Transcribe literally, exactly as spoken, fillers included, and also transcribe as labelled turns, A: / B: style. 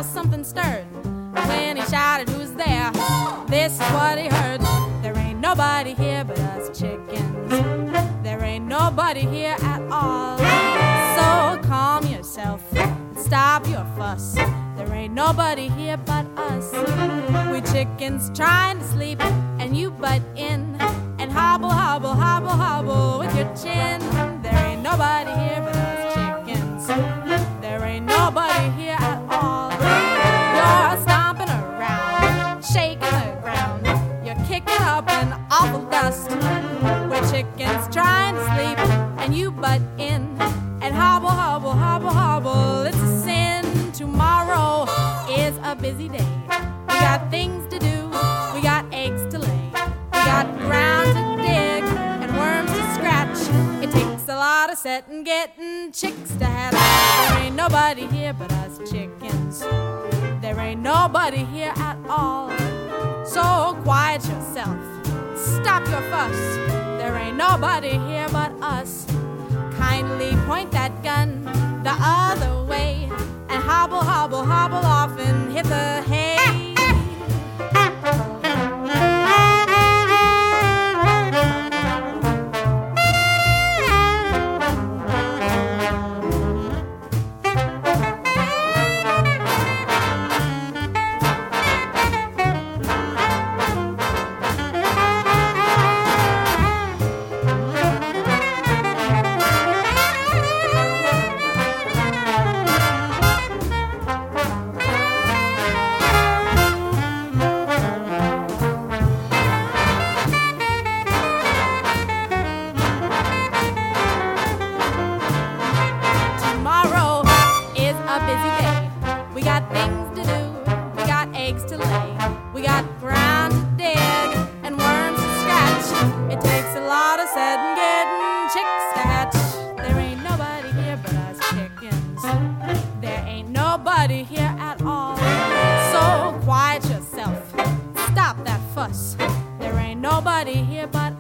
A: something stirred. When he shouted, "Who's there?" This is what he heard. There ain't nobody here but us chickens. There ain't nobody here at all. So calm yourself and stop your fuss. There ain't nobody here but us. We chickens trying to sleep and you butt in and hobble, hobble, hobble, hobble with your chin. There ain't nobody here but us chickens. There ain't nobody here at all. You're stomping around, shaking the ground. You're kicking up an awful dust. We're chickens trying to sleep and you butt in and hobble, hobble, hobble, hobble. It's a sin. Tomorrow is a busy day. We got things to do. We got eggs to lay. We got ground to dig and worms to scratch. It takes a lot of setting, getting chicks to hatch. There ain't nobody here but us chickens. There ain't nobody here at all. So quiet yourself. Stop your fuss. There ain't nobody here but us. Kindly point that gun the other way and hobble, hobble, hobble off and hit the hay. Here at all. So quiet yourself. Stop that fuss. There ain't nobody here but